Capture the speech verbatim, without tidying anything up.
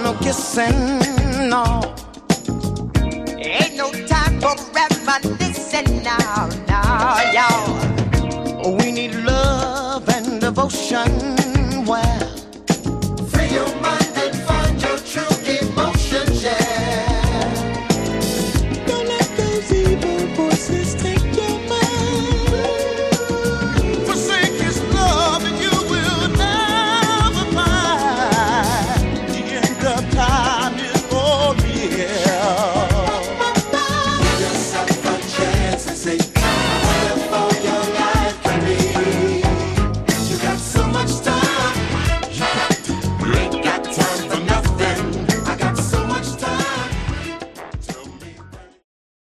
no kissing, no. Ain't no time for reminiscing now, now, y'all. We need love and devotion. Well, free your mind.